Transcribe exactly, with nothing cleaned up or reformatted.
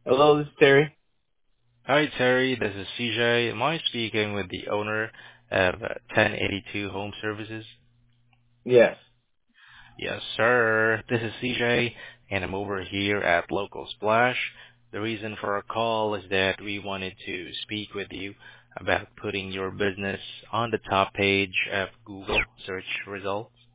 Hello, this is Terry. Hi, Terry. This is C J. Am I speaking with the owner of uh, ten eighty-two Home Services? Yes. Yes, sir. This is C J, and I'm over here at Local Splash. The reason for our call is that we wanted to speak with you about putting your business on the top page of Google search results.